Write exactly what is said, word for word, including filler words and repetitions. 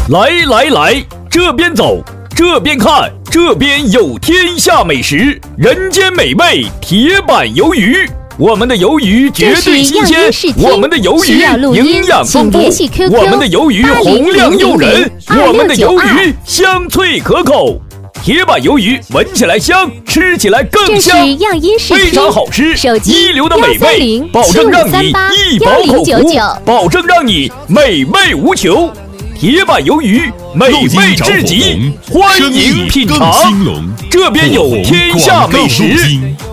来来来，这边走，这边看，这边有天下美食，人间美味铁板鱿鱼。我们的鱿鱼绝对新鲜，我们的鱿鱼营养丰富，我们的鱿鱼红亮诱人，我们的鱿鱼香脆可口。铁板鱿鱼闻起来香，吃起来更香，非常好吃，一流的美味，保证让你一饱口福，保证让你美味无穷。铁板鱿鱼美味至极，欢迎品尝。这边有天下美食。